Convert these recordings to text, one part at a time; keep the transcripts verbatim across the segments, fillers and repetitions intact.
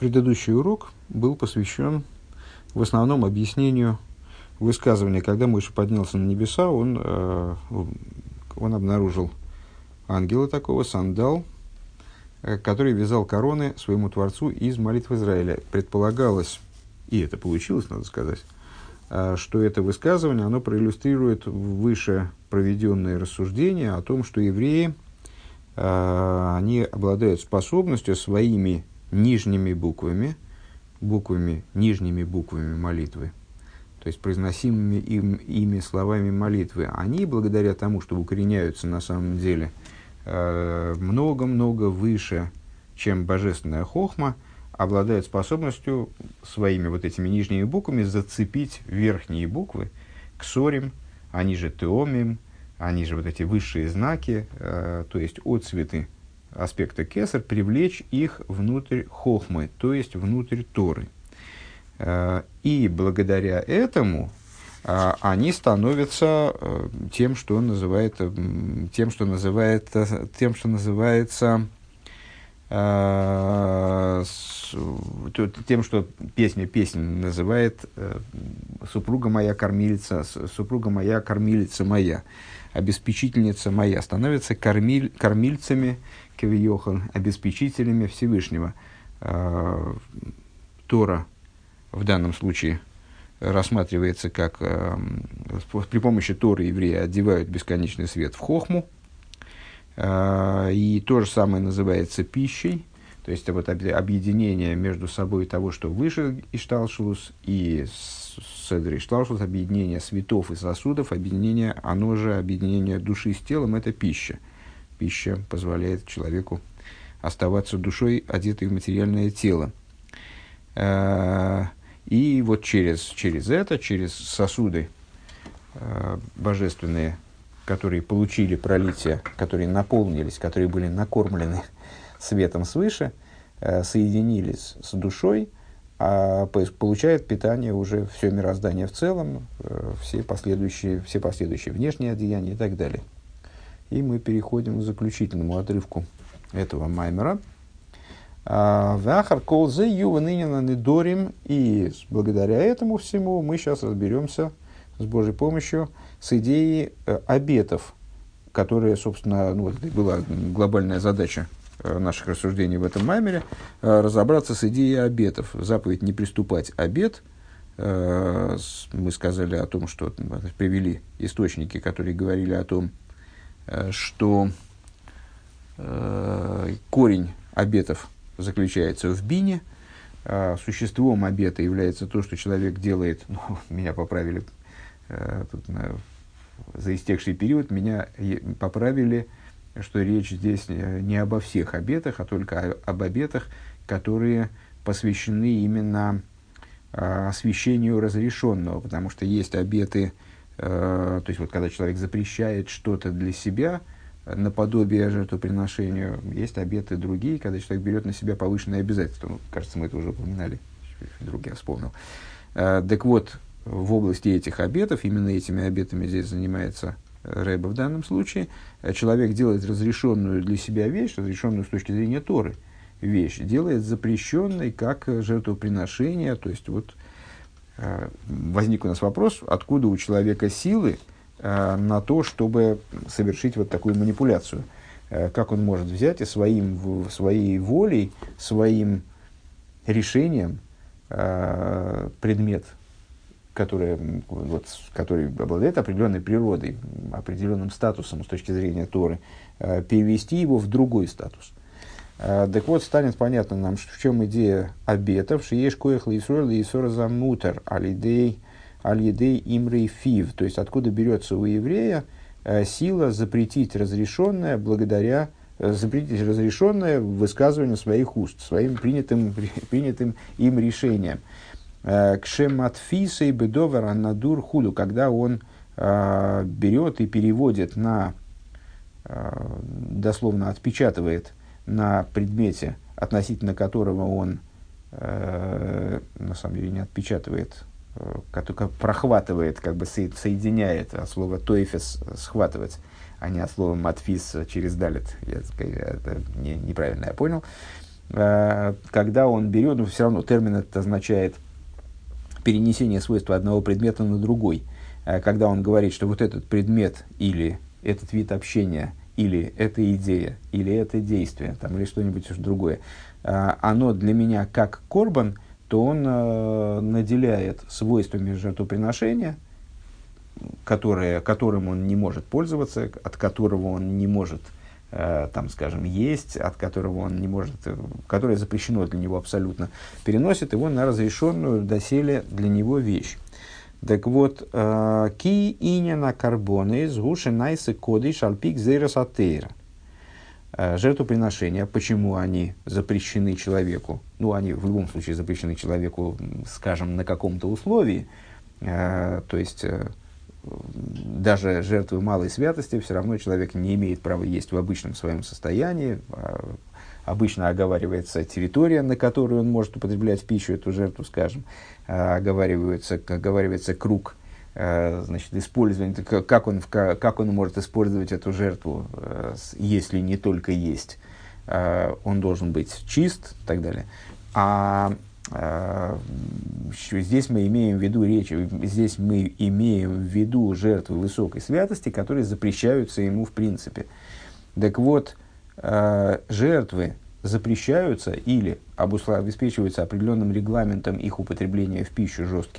Предыдущий урок был посвящен в основном объяснению высказывания. Когда Моше поднялся на небеса, он, э, он обнаружил ангела такого, сандал, э, который вязал короны своему Творцу из молитв Израиля. Предполагалось, и это получилось, надо сказать, э, что это высказывание, оно проиллюстрирует выше проведенные рассуждения о том, что евреи, э, они обладают способностью своими нижними буквами, буквами, нижними буквами молитвы, то есть произносимыми им, ими словами молитвы, они, благодаря тому, что укореняются на самом деле э, много-много выше, чем божественная хохма, обладают способностью своими вот этими нижними буквами зацепить верхние буквы, ксорим, они же теомим, они же вот эти высшие знаки, э, то есть отцветы аспекта кесар, привлечь их внутрь хохмы, то есть внутрь Торы. И благодаря этому они становятся тем, что называет, тем, что называет, тем, что называется, тем, что песня песнь называет «Супруга моя кормилица, супруга моя кормилица моя, обеспечительница моя», становятся кормиль, кормильцами кевиохан, обеспечителями Всевышнего. Тора в данном случае рассматривается как при помощи Торы евреи одевают бесконечный свет в хохму, и то же самое называется пищей, то есть вот объединение между собой того, что выше Ишталшелус, и Седр Ишталшелус, объединение светов и сосудов, объединение, оно же объединение души с телом, это пища. Пища позволяет человеку оставаться душой, одетой в материальное тело. И вот через, через это, через сосуды божественные, которые получили пролитие, которые наполнились, которые были накормлены светом свыше, соединились с душой, а получает питание уже все мироздание в целом, все последующие, все последующие внешние одеяния и так далее. И мы переходим к заключительному отрывку этого маймера. «Вахар колзе юванынина недорим». И благодаря этому всему мы сейчас разберемся с Божьей помощью с идеей э, обетов, которые, собственно, ну, вот, была глобальная задача э, наших рассуждений в этом маймере, э, разобраться с идеей обетов. Заповедь «не приступать обет». Э, с, мы сказали о том, что привели источники, которые говорили о том, что э, корень обетов заключается в бине, э, существом обета является то, что человек делает, ну, меня поправили, э, тут, на, за истекший период меня поправили, что речь здесь не обо всех обетах, а только о, об обетах, которые посвящены именно э, освящению разрешенного, потому что есть обеты, то есть, вот, когда человек запрещает что-то для себя, наподобие жертвоприношению, есть обеты другие, когда человек берет на себя повышенные обязательства. Ну, кажется, мы это уже упоминали, вдруг я вспомнил. Так вот, в области этих обетов, именно этими обетами здесь занимается Ребе в данном случае, человек делает разрешенную для себя вещь, разрешенную с точки зрения Торы вещь, делает запрещенной как жертвоприношение, то есть, вот, возник у нас вопрос, откуда у человека силы э, на то, чтобы совершить вот такую манипуляцию. Э, как он может взять и своим, в, своей волей, своим решением э, предмет, который, вот, который обладает определенной природой, определенным статусом с точки зрения Торы, э, перевести его в другой статус. Так вот, станет понятно нам, в чем идея обетов. Шиеш коэх лейсроль лейсора замутер алидей алидей имрей фив. То есть, откуда берется у еврея э, сила запретить разрешенное благодаря, э, запретить разрешенное в высказывании своих уст, своим принятым, принятым им решением. Кшематфисей бедовар анадур худу, когда он э, берет и переводит на, э, дословно отпечатывает на предмете, относительно которого он, э, на самом деле, не отпечатывает, э, только прохватывает, как бы со, соединяет, от слова «тойфес» — схватывать, а не от слова «матфис» через «далит». Я, это не, неправильно я понял. э, когда он берет, ну, все равно термин это означает перенесение свойства одного предмета на другой. Э, когда он говорит, что вот этот предмет или этот вид общения, или эта идея, или это действие, там, или что-нибудь другое, э, оно для меня как корбан, то он э, наделяет свойствами жертвоприношения, которые, которым он не может пользоваться, от которого он не может, э, там, скажем, есть, от которого он не может, э, которое запрещено для него абсолютно, переносит его на разрешенную доселе для него вещь. Так вот, ки инина карбоны сгуши найсы коды шальпик зейросатейра. Жертвоприношения, почему они запрещены человеку? Ну, они в любом случае запрещены человеку, скажем, на каком-то условии. Э, то есть, э, даже жертвы малой святости все равно человек не имеет права есть в обычном своем состоянии. Э, обычно оговаривается территория, на которую он может употреблять в пищу эту жертву, скажем. Э, оговаривается, оговаривается круг, значит, использование, как он, как он может использовать эту жертву, если не только есть. Он должен быть чист и так далее. А здесь мы имеем в виду речь, здесь мы имеем в виду жертвы высокой святости, которые запрещаются ему в принципе. Так вот, жертвы запрещаются или обеспечиваются определенным регламентом их употребления в пищу жестким,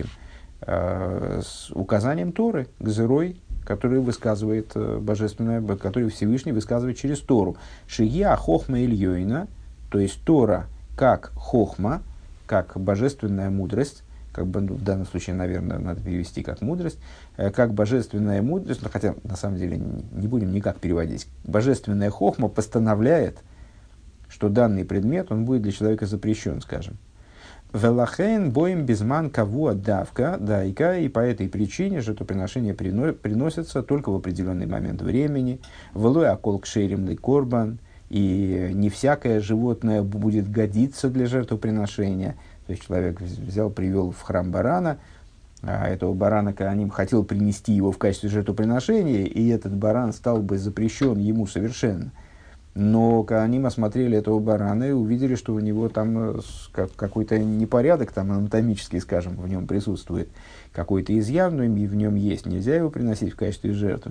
с указанием Торы, гзерой, который высказывает божественное, который Всевышний высказывает через Тору. Шия хохма ильёйна, то есть Тора как хохма, как божественная мудрость, как бы, ну, в данном случае, наверное, надо перевести как мудрость, как божественная мудрость, ну, хотя на самом деле не будем никак переводить. Божественная хохма постановляет, что данный предмет, он будет для человека запрещен, скажем. Велахен боим безман кавуа давка дайка, и по этой причине жертвоприношение приносится только в определенный момент времени. Велой акол кшерим ли корбан, и не всякое животное будет годиться для жертвоприношения. То есть человек взял, привел в храм барана, а этого барана Коаним хотел принести его в качестве жертвоприношения, и этот баран стал бы запрещен ему совершенно. Но Коаним осмотрели этого барана и увидели, что у него там какой-то непорядок, там анатомический, скажем, в нем присутствует, какой-то изъян, и в нем есть, нельзя его приносить в качестве жертвы.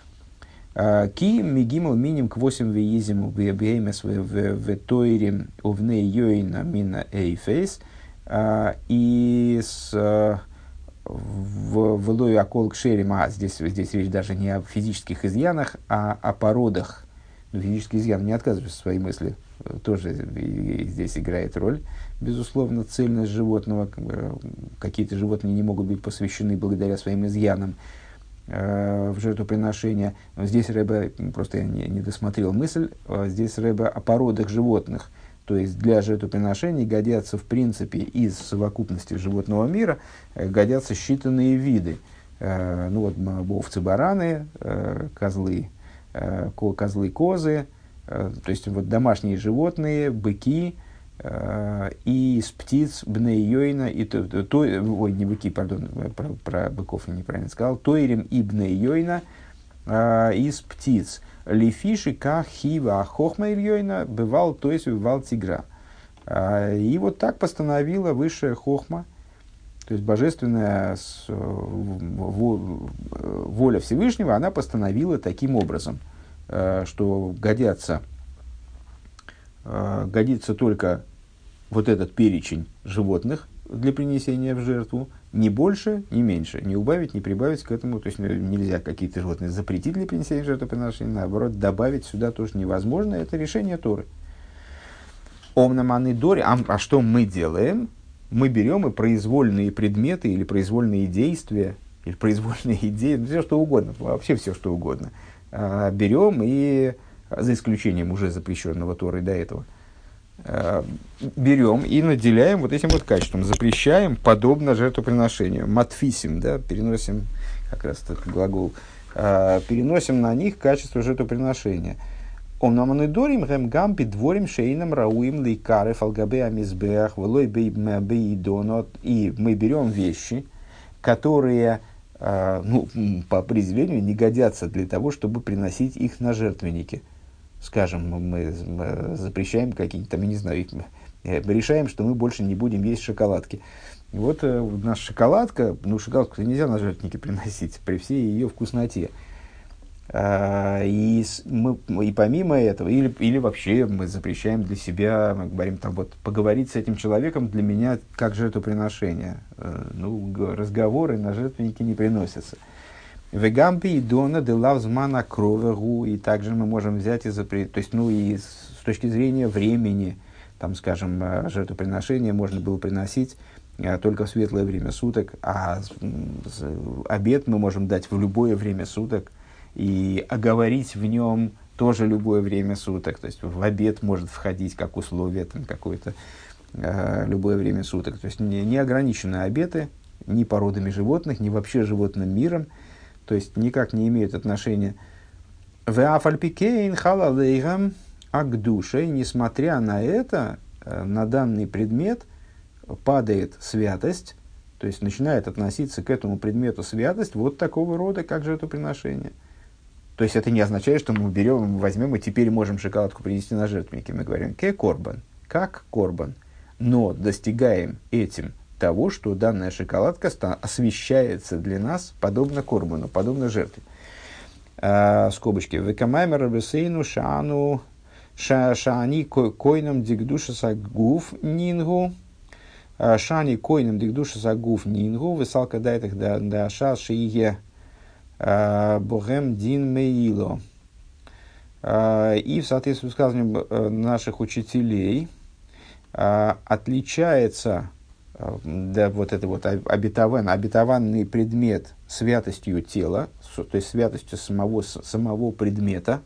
Ки мигимал миним к восемь веизиму беймес в тойрим овне йойна мина эйфейс, и с в лой акол кшерим, а здесь, здесь речь даже не о физических изъянах, а о породах. Физический изъян, не отказываюсь от своей мысли, тоже здесь играет роль, безусловно, цельность животного. Какие-то животные не могут быть посвящены благодаря своим изъянам э, в жертвоприношение. Но здесь Ребе, просто я не, не досмотрел мысль, здесь Ребе о породах животных. То есть для жертвоприношений годятся, в принципе, из совокупности животного мира, годятся считанные виды. Э, ну вот овцы-бараны, э, козлы, козлы, козы, то есть вот домашние животные, быки, и из птиц бней йойна, и то, то, ой, не быки, пардон, про, про быков я неправильно сказал, тойрим и бней йойна, из птиц. Лифиши ка хива хохма ильёйна бывал, то есть бывал тигра. И вот так постановила высшая хохма, то есть божественная воля Всевышнего, она постановила таким образом, что годятся, годится только вот этот перечень животных для принесения в жертву, ни больше, ни меньше, не убавить, не прибавить к этому. То есть нельзя какие-то животные запретить для принесения жертвоприношения, наоборот, добавить сюда тоже невозможно, это решение Торы. Омнаманы дори, а, а что мы делаем? Мы берем и произвольные предметы или произвольные действия, или произвольные идеи, ну, все что угодно, вообще все что угодно, а, берем и, за исключением уже запрещенного Торой до этого, а, берем и наделяем вот этим вот качеством, запрещаем подобно жертвоприношению. Матфисим, да, переносим, как раз этот глагол, а, переносим на них качество жертвоприношения. И мы берем вещи, которые, ну, по определению не годятся для того, чтобы приносить их на жертвенники. скажем, мы запрещаем какие-то, там, я не знаю, мы решаем, что мы больше не будем есть шоколадки. Вот э, наша шоколадка, ну, шоколадку нельзя на жертвенники приносить при всей ее вкусноте. А, и, мы, и помимо этого, или, или вообще мы запрещаем для себя, мы говорим, там, вот, поговорить с этим человеком для меня как жертвоприношение. А, ну, разговоры на жертвенники не приносятся. Вегампи и дона де лавзмана кровегу, и также мы можем взять и запретить, то есть, ну, и с, с точки зрения времени, там, скажем, жертвоприношение можно было приносить только в светлое время суток, а обед мы можем дать в любое время суток, и оговорить в нем тоже любое время суток. То есть в обед может входить как условие там, какое-то э, любое время суток. То есть не, не ограничены обеты ни породами животных, ни вообще животным миром. То есть никак не имеют отношения. Веафальпикейн халалейгам агдушей, несмотря на это, э, на данный предмет падает святость, то есть начинает относиться к этому предмету святость вот такого рода, как жертвоприношение. То есть это не означает, что мы берем, возьмем и теперь можем шоколадку принести на жертвенники. Мы говорим «ке корбан», как корбан. Но достигаем этим того, что данная шоколадка освящается для нас подобно корбану, подобно жертве. А, скобочки. «Векамаймер рабесейну шаану шаани койном дигдуша сагуф нингу». Шани койном дигдуша сагуф нингу. Высалка дайтах да ша шиие богем дин меило. И в соответствии с высказыванием наших учителей отличается да, вот это вот обетован, обетованный предмет святостью тела, то есть святостью самого, самого предмета,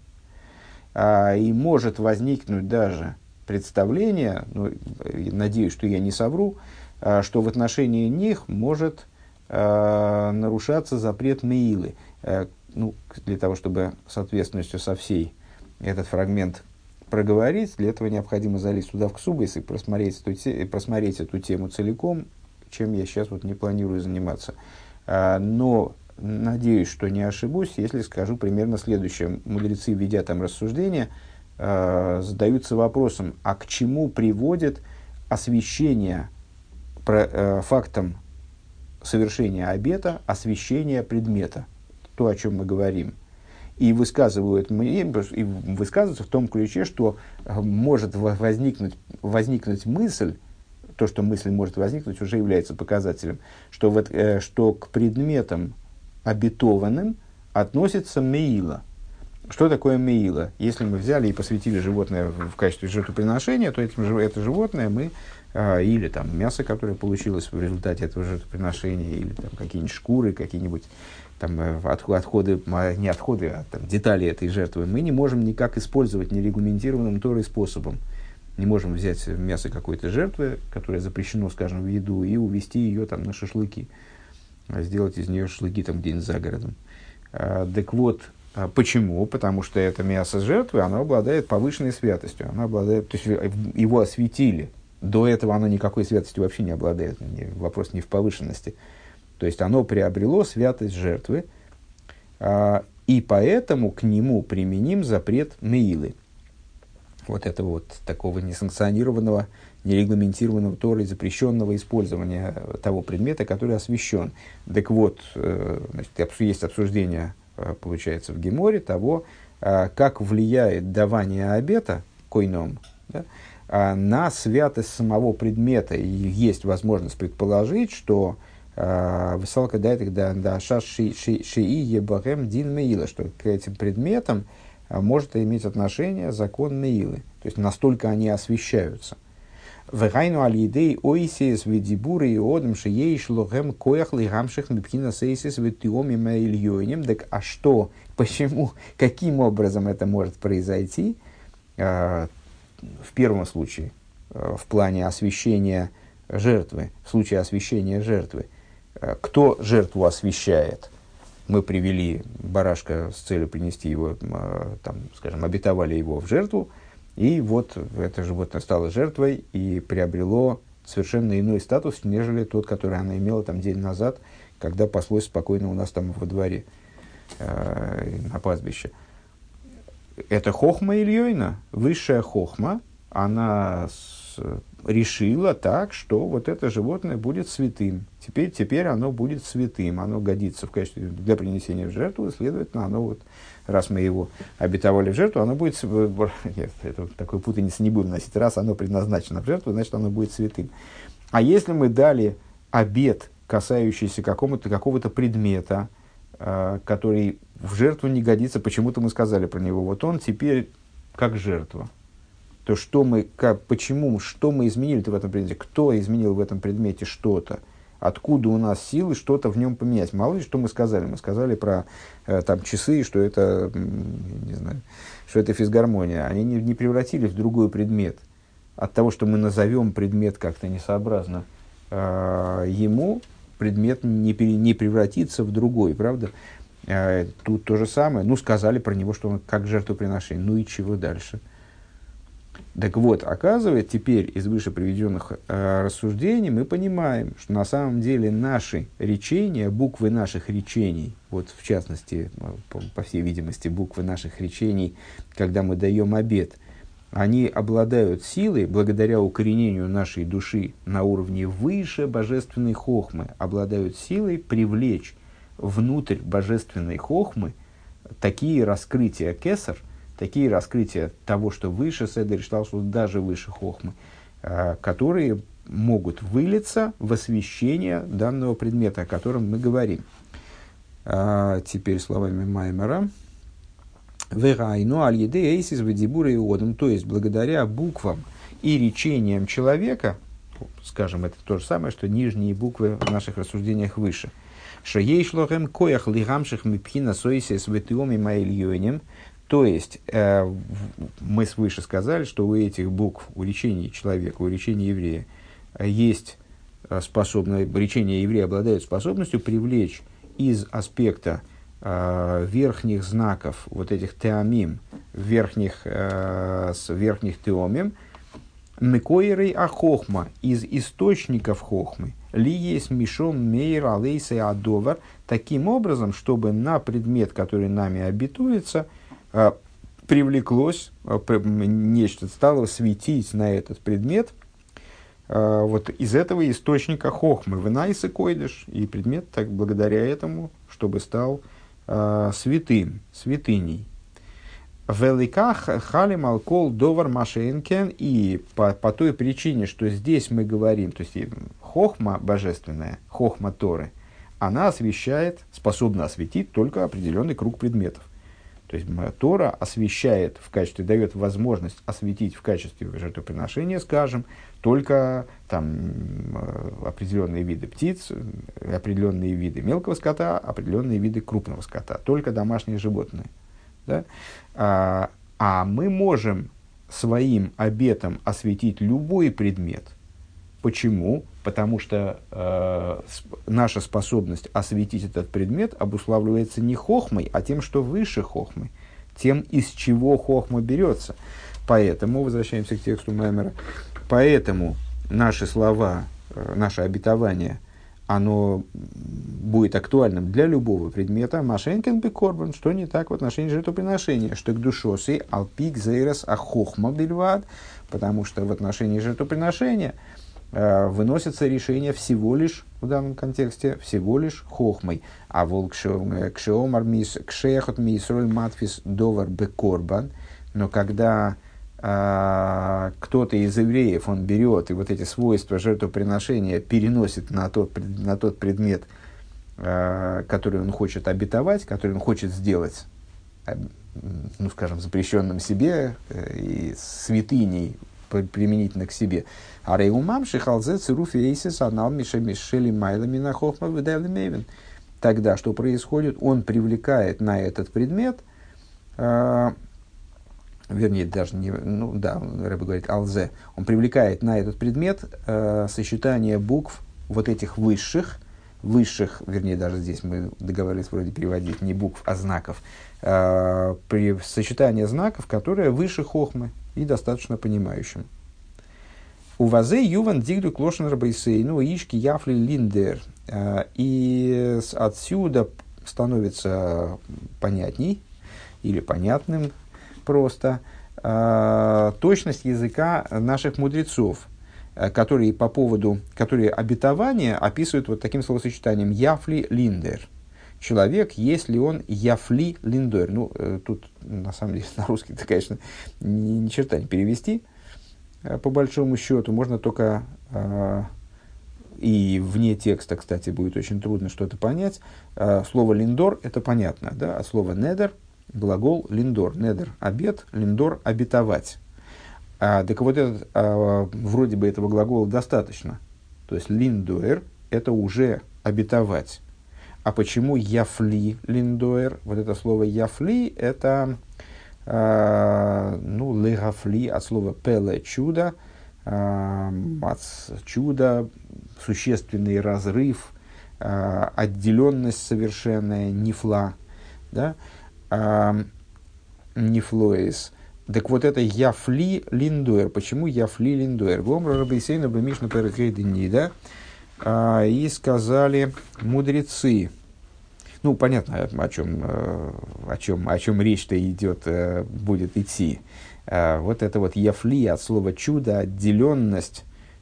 и может возникнуть даже представление, ну, надеюсь, что я не совру, что в отношении них может э, нарушаться запрет меилы. Э, ну, для того, чтобы с ответственностью со всей этот фрагмент проговорить, для этого необходимо залезть туда в ксубайс и просмотреть эту, те, просмотреть эту тему целиком, чем я сейчас вот не планирую заниматься. Э, но надеюсь, что не ошибусь, если скажу примерно следующее. Мудрецы, ведя там рассуждения, задаются вопросом, а к чему приводит освящение про, э, фактом совершения обета, освящение предмета, то, о чем мы говорим. И высказывают, и высказываются в том ключе, что может возникнуть, возникнуть мысль, то, что мысль может возникнуть, уже является показателем, что, вот, э, что к предметам обетованным относится меила. Что такое меила? Если мы взяли и посвятили животное в качестве жертвоприношения, то это, это животное мы, а, или там мясо, которое получилось в результате этого жертвоприношения, или там какие-нибудь шкуры, какие-нибудь там отходы, не отходы, а там, детали этой жертвы, мы не можем никак использовать нерегламентированным Торой способом. Не можем взять мясо какой-то жертвы, которое запрещено, скажем, в еду, и увезти ее там на шашлыки, сделать из нее шашлыки там где-нибудь за городом. А, так вот, почему? Потому что это мясо жертвы, оно обладает повышенной святостью. Оно обладает, то есть его осветили. До этого оно никакой святостью вообще не обладает. Вопрос не в повышенности. То есть оно приобрело святость жертвы, и поэтому к нему применим запрет меилы. Вот этого вот такого несанкционированного, нерегламентированного Торой запрещенного использования того предмета, который освящен. Так вот, значит, есть обсуждение, получается, в Геморе того, как влияет давание обета койном, да, на святость самого предмета. И есть возможность предположить, что высалка дает да ша ши шии ебахем дин меила, что к этим предметам может иметь отношение закон меилы. То есть настолько они освещаются. Вегайну алидей ойсис ведибуры и одам шиеиш лохем коях лигамших мипхина сейсис ветиоми маильёнем. Так а что, почему, каким образом это может произойти? В первом случае, в плане освящения жертвы, в случае освящения жертвы, кто жертву освящает? Мы привели барашка с целью принести его, там, скажем, обетовали его в жертву, и вот это животное стало жертвой и приобрело совершенно иной статус, нежели тот, который она имела там день назад, когда паслось спокойно у нас там во дворе, э, на пастбище. это хохма Ильёйна, высшая хохма, она с, решила так, что вот это животное будет святым. Теперь, теперь оно будет святым, оно годится в качестве для принесения в жертву, следовательно, оно вот, раз мы его обетовали в жертву, оно будет... Нет, это, такой путаницы не будем носить. Раз оно предназначено в жертву, значит, оно будет святым. А если мы дали обет, касающийся какого-то, какого-то предмета, э, который в жертву не годится, почему-то мы сказали про него, вот он теперь как жертва, то что мы, как, почему, что мы изменили-то в этом предмете, кто изменил в этом предмете что-то, откуда у нас силы что-то в нем поменять. Мало ли, что мы сказали. Мы сказали про э, там, часы, что это, не знаю, что это физгармония. Они не, не превратились в другой предмет. От того, что мы назовем предмет как-то несообразно э, ему, предмет не, пере, не превратится в другой, правда? Э, тут то же самое. Ну, сказали про него, что он как жертвоприношение. Ну и чего дальше? Так вот, оказывается, теперь из выше приведенных э, рассуждений мы понимаем, что на самом деле наши речения, буквы наших речений, вот в частности, по, по всей видимости, буквы наших речений, когда мы даем обет, они обладают силой, благодаря укоренению нашей души на уровне выше божественной хохмы, обладают силой привлечь внутрь божественной хохмы такие раскрытия кесар, такие раскрытия того, что выше седер шталшус, даже выше хохмы, э, которые могут вылиться в освещение данного предмета, о котором мы говорим. А теперь словами Маймера. «Верайну аль-еде эйсис вадибура иодам», то есть благодаря буквам и речениям человека, скажем, это то же самое, что нижние буквы в наших рассуждениях выше. «Шеейшлохем коях лигамших мипхина сойсис ветиоми маэльёнем». То есть, э, мы свыше сказали, что у этих букв, у речения человека, у речения еврея, есть способность, речения еврея обладают способностью привлечь из аспекта э, верхних знаков, вот этих теамим, верхних, э, с верхних теомим, мекоерей ахохма, из источников хохмы, ли есть мишом мейр алейсей адовар, таким образом, чтобы на предмет, который нами обетуется, привлеклось нечто, стало светить на этот предмет вот из этого источника хохмы, вынайсы койдыш, и предмет так благодаря этому, чтобы стал э, святым, святыней. Великах халим алкол довар машенкен, и по, по той причине, что здесь мы говорим, то есть хохма божественная, хохма Торы, она освещает, способна осветить только определенный круг предметов. То есть Тора освещает в качестве, дает возможность осветить в качестве жертвоприношения, скажем, только там, определенные виды птиц, определенные виды мелкого скота, определенные виды крупного скота, только домашние животные. Да? А, а мы можем своим обетом осветить любой предмет. Почему? Потому что э, наша способность осветить этот предмет обуславливается не хохмой, а тем, что выше хохмы, тем, из чего хохма берется. Поэтому, возвращаемся к тексту Маймера, поэтому наши слова, э, наше обетование, оно будет актуальным для любого предмета. Машенкен бекорбан, что не так в отношении жертвоприношения, что к душосы алпик зейрас ахохма бельвад, потому что в отношении жертвоприношения выносится решение всего лишь, в данном контексте, всего лишь хохмой. А волк кшеомар мис кшехот мисроль матфис довар бекорбан. Но когда а, кто-то из евреев, он берет и вот эти свойства жертвоприношения переносит на тот, на тот предмет, а, который он хочет обетовать, который он хочет сделать, ну, скажем, запрещенным себе и святыней, применительно к себе. А рейумам шихалзе цируф эйсис анал мишели майлами на хохма выдавли мейвен. Тогда что происходит? Он привлекает на этот предмет, э, вернее, даже не, ну да, Рэбе говорит алзе, он привлекает на этот предмет э, сочетание букв вот этих высших, высших, вернее, даже здесь мы договорились вроде переводить не букв, а знаков, э, при сочетание знаков, которое выше хохмы и достаточно понимающим. У вазе юван дигду клошен рабейсей, ну, ишки яфли линдер. И отсюда становится понятней или понятным, просто э, точность языка наших мудрецов, э, которые по поводу, которые обетования описывают вот таким словосочетанием «яфли линдер». Человек, если он яфли линдер. Ну, э, тут, на самом деле, на русский это, конечно, ни, ни черта не перевести, э, по большому счету. Можно только, э, и вне текста, кстати, будет очень трудно что-то понять. Э, слово линдор – это понятно, да? А слово недер – глагол линдор. Недер – обет, линдор – обетовать. А, так вот, этот, а, вроде бы этого глагола достаточно. То есть, линдуэр – это уже обетовать. А почему яфли линдуэр? Вот это слово яфли – это, а, ну, легафли от слова пеле – чудо, а, чудо, существенный разрыв, а, отделенность совершенная, нифла, да? а, нифлоис. Так вот это яфли линдуэр. Почему яфли линдуэр? Гомра рабейсейна бемишна перекейденида. И сказали мудрецы. Ну, понятно, о чем, о чем, о чем речь-то идет, будет идти. Вот это вот яфли от слова чудо, отделенность.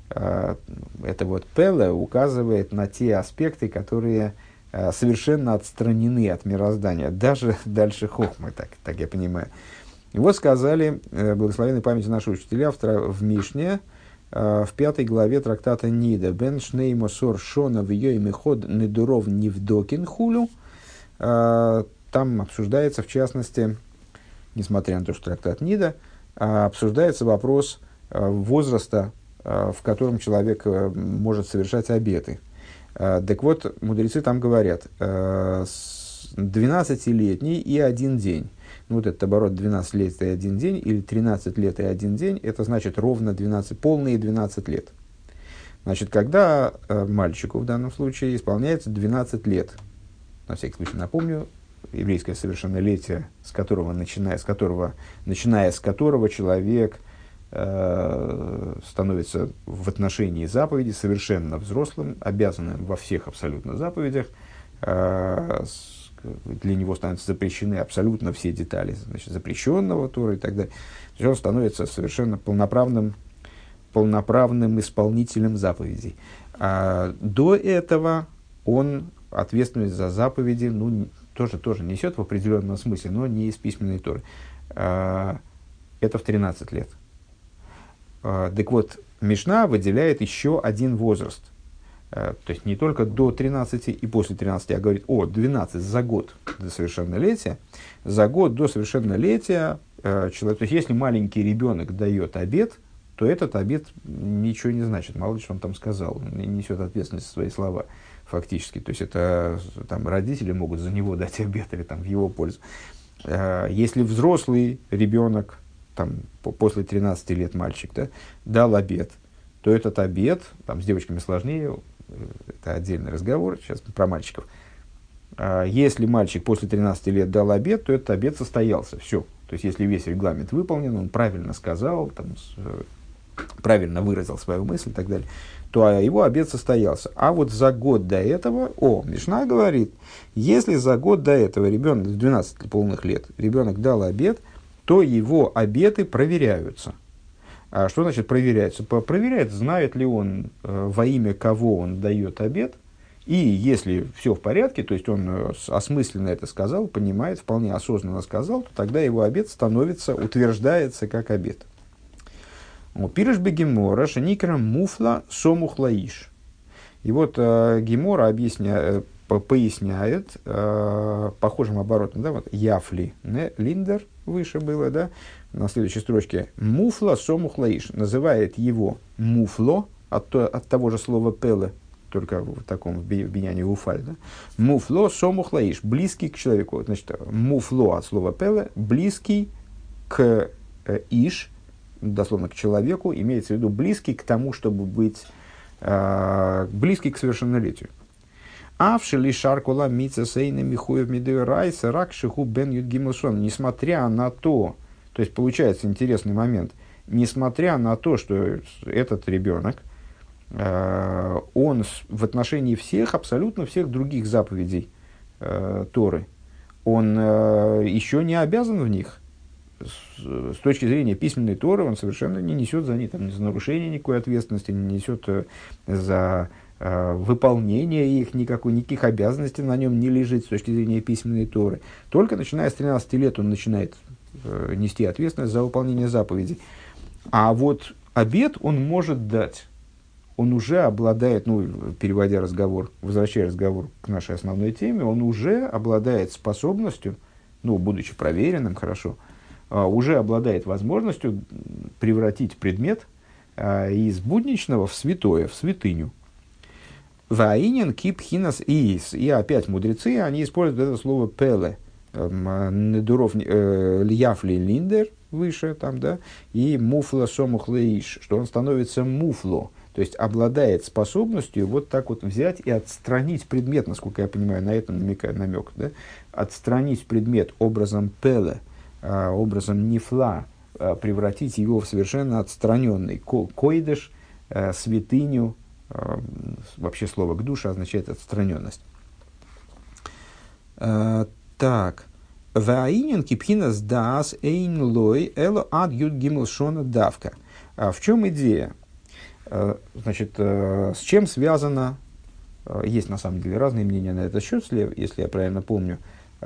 Это вот пеле указывает на те аспекты, которые совершенно отстранены от мироздания. Даже дальше хохмы, так, так я понимаю. И вот сказали, благословенной памяти наши учителя в, в Мишне, в пятой главе трактата Нида, «Бен шней мосор шона в ее имеход недуров невдокин хулю». Там обсуждается, в частности, несмотря на то, что трактат Нида, обсуждается вопрос возраста, в котором человек может совершать обеты. Так вот, мудрецы там говорят, двенадцатилетний и один день. Ну, вот этот оборот двенадцать лет и один день, или тринадцать лет и один день, это значит ровно двенадцать, полные двенадцать лет. Значит, когда э, мальчику в данном случае исполняется двенадцать лет, на всякий случай напомню, еврейское совершеннолетие, с которого, начиная, с которого, начиная с которого человек э, становится в отношении заповеди совершенно взрослым, обязанным во всех абсолютно заповедях, э, для него становятся запрещены абсолютно все детали, значит, запрещенного Тора и так далее. То есть он становится совершенно полноправным, полноправным исполнителем заповедей. А до этого он ответственность за заповеди, ну, тоже, тоже несет в определенном смысле, но не из письменной Торы. А, это в тринадцать лет. А, так вот, Мишна выделяет еще один возраст. То есть не только до тринадцати и после тринадцати, а говорит, о, двенадцать за год до совершеннолетия. За год до совершеннолетия э, человек, то есть если маленький ребенок дает обет, то этот обет ничего не значит. Мало ли, что он там сказал, он не несет ответственность за свои слова фактически. То есть это там, родители могут за него дать обет или там, в его пользу. Э, если взрослый ребенок, там, по, после тринадцати лет мальчик, да, дал обет, то этот обет, там с девочками сложнее, это отдельный разговор, сейчас про мальчиков. Если мальчик после тринадцати лет дал обет, то этот обет состоялся, все. То есть, если весь регламент выполнен, он правильно сказал, там, правильно выразил свою мысль и так далее, то его обет состоялся. А вот за год до этого, о, Мишна говорит, если за год до этого ребенок, с двенадцати полных лет, ребенок дал обет, то его обеты проверяются. А что значит проверяется? Проверяет, знает ли он, э, во имя кого он дает обет. И если все в порядке, то есть он э, осмысленно это сказал, понимает, вполне осознанно сказал, то тогда его обет становится, утверждается как обет. Пирыш бы Гемора, шеникра муфла сомухлаиш. И вот э, Гемора объясня, э, поясняет э, похожим оборотом, да, вот яфли, не, линдер, выше было, да, на следующей строчке, муфла сомухлаиш, называет его муфло, от, от того же слова пеле, только в таком в биньяне уфаль, да? Муфло сомухлаиш, близкий к человеку. Значит, муфло от слова пеле, близкий к э, иш, дословно к человеку, имеется в виду близкий к тому, чтобы быть э, близкий к совершеннолетию. Авшили шаркула мица сейна михуев мидею райса рак шиху бен юдгимусон. Несмотря на то, то есть получается интересный момент, несмотря на то, что этот ребенок, э, он в отношении всех, абсолютно всех других заповедей э, Торы, он э, еще не обязан в них. с, с точки зрения письменной Торы он совершенно не несет за, не, там, за нарушение никакой ответственности, не несет э, за э, выполнение их, никакой, никаких обязанностей на нем не лежит с точки зрения письменной Торы. Только начиная с тринадцати лет он начинает э, нести ответственность за выполнение заповедей. А вот обет он может дать. Он уже обладает, ну, переводя разговор, возвращая разговор к нашей основной теме, он уже обладает способностью, ну, будучи проверенным, хорошо, uh, уже обладает возможностью превратить предмет uh, из будничного в святое, в святыню. Ваинен кипхинас иис. И опять мудрецы, они используют это слово пеле. Недуров льяфли линдер, выше там, да, и муфла сомухлеиш, что он становится муфло. То есть обладает способностью вот так вот взять и отстранить предмет, насколько я понимаю, на этом намекает намек, да? Отстранить предмет образом пеле, образом нефла, превратить его в совершенно отстраненный койдыш, святыню, вообще слово «гдуша» означает отстраненность. Так. «Ваинен кипхинас даас эйн лой эло ад юд гимл шона давка». В чем идея? Значит, с чем связано, есть на самом деле разные мнения на этот счет, если я правильно помню,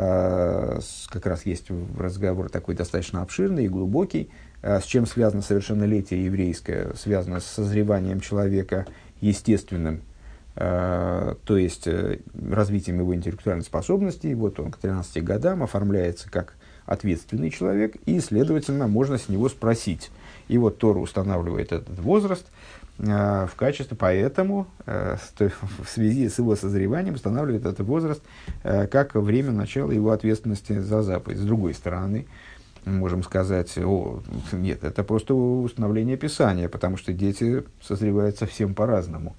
как раз есть разговор такой достаточно обширный и глубокий, с чем связано совершеннолетие еврейское, связано с созреванием человека естественным, то есть развитием его интеллектуальных способностей. Вот он к тринадцати годам оформляется как ответственный человек, и, следовательно, можно с него спросить. И вот Тора устанавливает этот возраст в качестве, поэтому в связи с его созреванием устанавливает этот возраст как время начала его ответственности за заповедь. С другой стороны, мы можем сказать, о, нет, это просто установление Писания, потому что дети созревают совсем по-разному.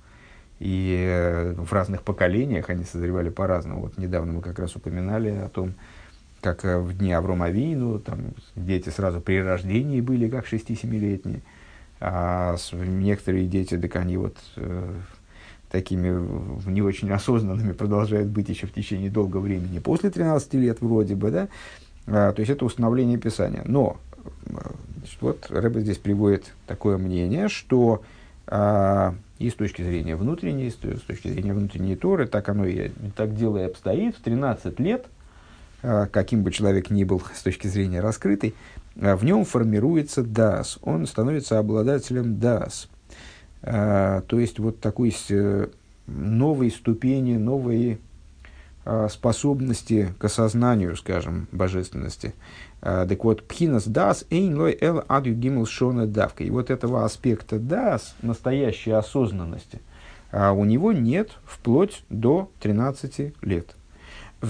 И в разных поколениях они созревали по-разному. Вот недавно мы как раз упоминали о том, как в дни Аврома Авину там дети сразу при рождении были как шести-семилетние. А некоторые дети, так они вот э, такими не очень осознанными продолжают быть еще в течение долгого времени, после тринадцати лет вроде бы, да, а, то есть это установление Писания. Но значит, вот Рэбе здесь приводит такое мнение, что а, и с точки зрения внутренней, и с точки зрения внутренней Торы, так оно и так дело и обстоит, в тринадцать лет, а, каким бы человек ни был с точки зрения раскрытой, в нем формируется даас, он становится обладателем даас. А, то есть вот такой новой ступени, новой а, способности к осознанию, скажем, божественности. А, так вот, пхинас даас эйн лой эл адю гимл шона давка. И вот этого аспекта даас, настоящей осознанности, а, у него нет вплоть до тринадцати лет. С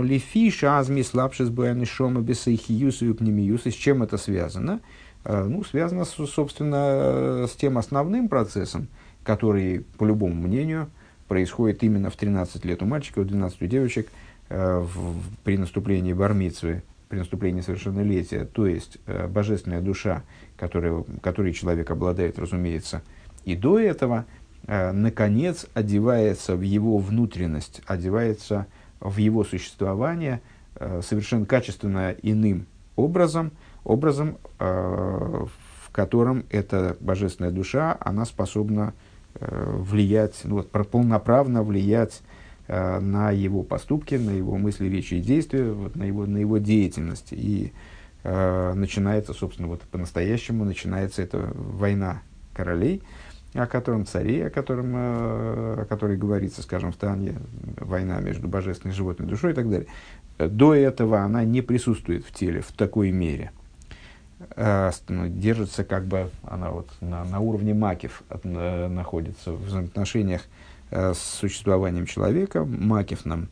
чем это связано? Ну, связано, собственно, с тем основным процессом, который, по любому мнению, происходит именно в тринадцать лет у мальчиков, в двенадцать у девочек, при наступлении бар-мицвы, при наступлении совершеннолетия. То есть, божественная душа, которой, которой человек обладает, разумеется, и до этого, наконец, одевается в его внутренность, одевается в его существование э, совершенно качественно иным образом, образом э, в котором эта божественная душа, она способна э, влиять, ну, вот, полноправно влиять э, на его поступки, на его мысли, речи и действия, вот, на, его, на его деятельность. И э, начинается, собственно, вот по-настоящему начинается эта война королей, о котором царе, о, котором, о которой говорится, скажем, в Тане, война между божественной и животной душой и так далее. До этого она не присутствует в теле в такой мере. Держится как бы, она вот на, на уровне макев от, находится в взаимоотношениях с существованием человека, макев нам,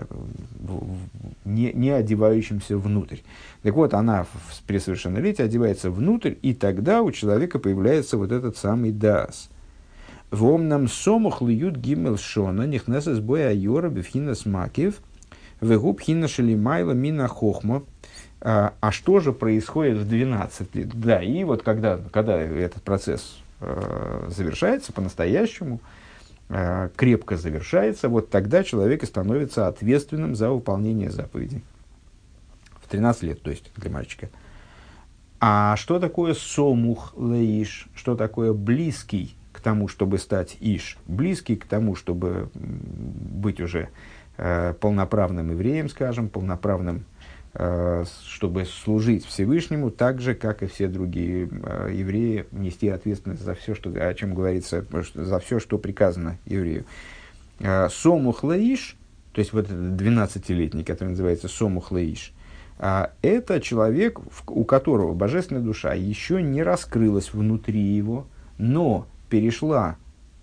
не, не одевающимся внутрь. Так вот, она в, при совершеннолетии одевается внутрь, и тогда у человека появляется вот этот самый даас. Вомнам сомух льют гимел шона, нихнесес боя айора бифхинас макев, вегуб хина шелимайла мина хохмо. А, а что же происходит в двенадцать лет? Да, и вот когда, когда этот процесс э, завершается по-настоящему, э, крепко завершается, вот тогда человек и становится ответственным за выполнение заповедей. В тринадцать лет, то есть, для мальчика. А что такое сомух леиш? Что такое близкий к тому, чтобы стать иш? Близкий к тому, чтобы быть уже э, полноправным евреем, скажем, полноправным, э, чтобы служить Всевышнему, так же, как и все другие э, евреи, нести ответственность за все, что, о чем говорится, за все, что приказано еврею. Э, сомух леиш, то есть вот этот двенадцатилетний, который называется сомух леиш, а это человек, у которого божественная душа еще не раскрылась внутри его, но перешла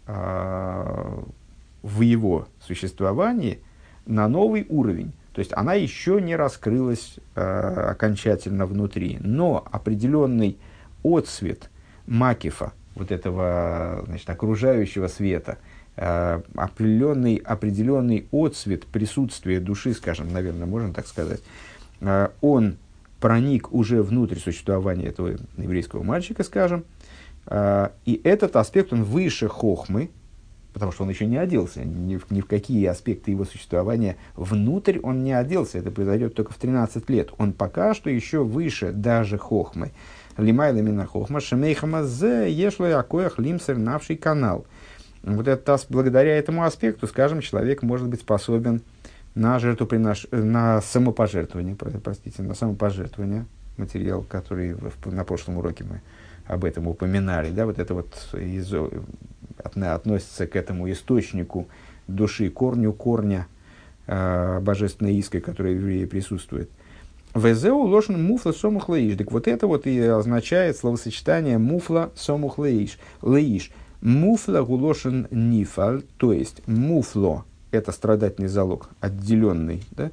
а, в его существовании на новый уровень. То есть она еще не раскрылась а, окончательно внутри, но определенный отсвет макифа, вот этого, значит, окружающего света, а, определенный, определенный отсвет присутствия души, скажем, наверное, можно так сказать, он проник уже внутрь существования этого еврейского мальчика, скажем, и этот аспект, он выше хохмы, потому что он еще не оделся, ни в, ни в какие аспекты его существования внутрь он не оделся, это произойдет только в тринадцать лет, он пока что еще выше даже хохмы. Лимайла мина хохма, шемейхама зе, ешло акоях лимсер навший канал. Вот это, благодаря этому аспекту, скажем, человек может быть способен на жертвопринож... на самопожертвование, простите, на самопожертвование, материал, который в, на прошлом уроке мы об этом упоминали, да, вот это вот из, от, относится к этому источнику души, корню корня э, божественной иской, которая в евреи присутствует. Везеу лошен муфла сомух леиш. Так вот это вот и означает словосочетание муфла сомух леиш. Леиш. Муфла гулошен нифаль, то есть муфло, это страдательный залог, отделенный, да?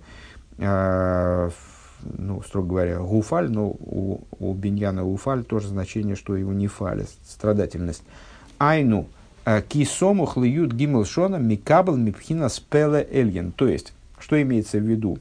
а, ну, строго говоря, гуфаль, но у, у биньяна гуфаль тоже значение, что его нефаль, страдательность. Айну, кисомух льют гимл шона микабл мипхина спеле эльен. То есть, что имеется в виду?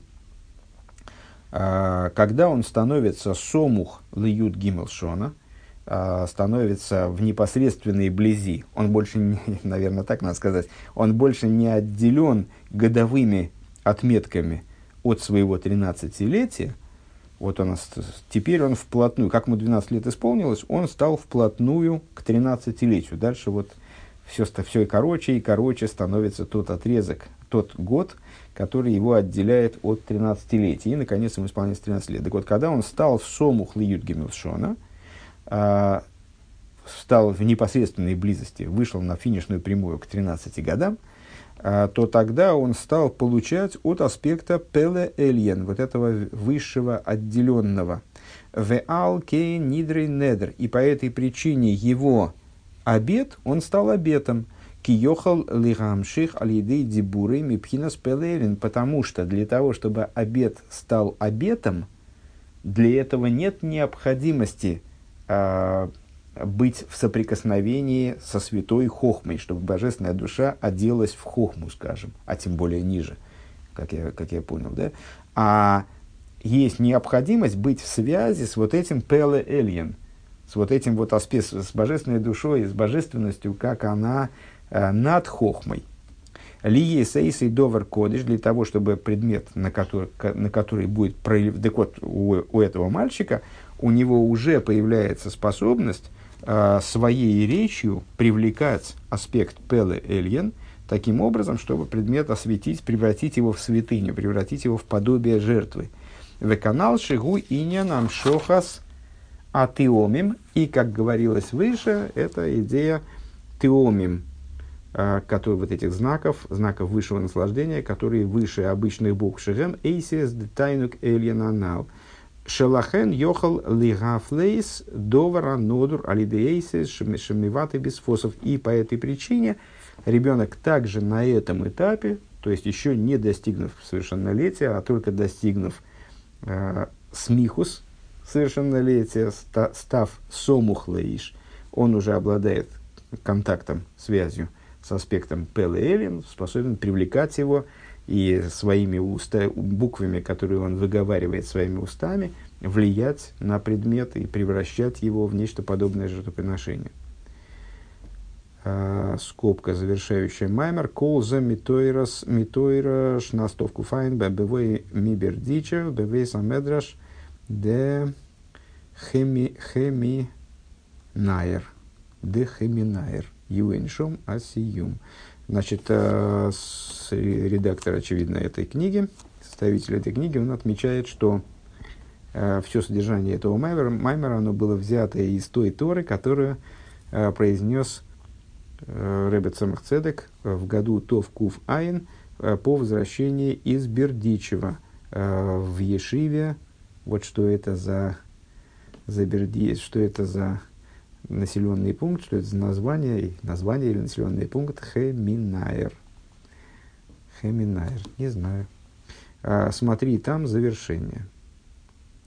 А, когда он становится сомух льют гимл шона, становится в непосредственной близи, он больше, не, наверное, так надо сказать, он больше не отделен годовыми отметками от своего тринадцатилетия, вот он, теперь он вплотную, как ему двенадцать лет исполнилось, он стал вплотную к тринадцатилетию. Дальше вот все, все короче и короче становится тот отрезок, тот год, который его отделяет от тринадцатилетия. И, наконец, ему исполняется тринадцать лет. Так вот, когда он стал в сомух льют гимелшона, стал в непосредственной близости, вышел на финишную прямую к тринадцати годам, то тогда он стал получать от аспекта пеле эльен, вот этого высшего отделенного. Веал кей нидрей недр. И по этой причине его обет, он стал обетом. Киохал лигамших алидей дибурей мипхинас пеле эльен. Потому что для того, чтобы обет стал обетом, для этого нет необходимости быть в соприкосновении со святой хохмой, чтобы божественная душа оделась в хохму, скажем, а тем более ниже, как я, как я понял, да? А есть необходимость быть в связи с вот этим пеле эльен, с вот этим вот аспектом, с божественной душой, с божественностью, как она э, над хохмой. Лие сейсей довар кодиш, для того, чтобы предмет, на который, на который будет проявлен, так вот, у, у этого мальчика, у него уже появляется способность э, своей речью привлекать аспект пеле эльен таким образом, чтобы предмет осветить, превратить его в святыню, превратить его в подобие жертвы. Веканал шигу иньян амшохас атиомим. И, как говорилось выше, это идея теомим, э, который, вот этих знаков, знаков высшего наслаждения, которые выше обычных букв шигем, эйсис детайнук эльен анал. Шелахен йохал лигафлейс довара нодур алидеейсис шемиваты бисфосов. И по этой причине ребенок также на этом этапе, то есть еще не достигнув совершеннолетия, а только достигнув э, смихус совершеннолетия, ста, став сомухлаиш, он уже обладает контактом, связью с аспектом пеле эльен, способен привлекать его и своими уста, буквами, которые он выговаривает своими устами, влиять на предмет и превращать его в нечто подобное жертвоприношению. А, скобка, завершающая маймер. Колза митойрас митойра шнастовку файн бэбэвэй мибердичев бэвэй самедраш де хеми, хеминайр, де хеминайр, юэншом асиюм. Значит, э, с, редактор, очевидно, этой книги, составитель этой книги, он отмечает, что э, все содержание этого маймера, маймера, оно было взято из той Торы, которую э, произнес э, Ребе Цемах Цедек в году Тов Кув Айн э, по возвращении из Бердичева э, в Ешиве. Вот что это за, за Бердичев, что это за населенный пункт, что это за название, название или населенный пункт Хеминайр. Хеминайр, не знаю. А, смотри, там завершение.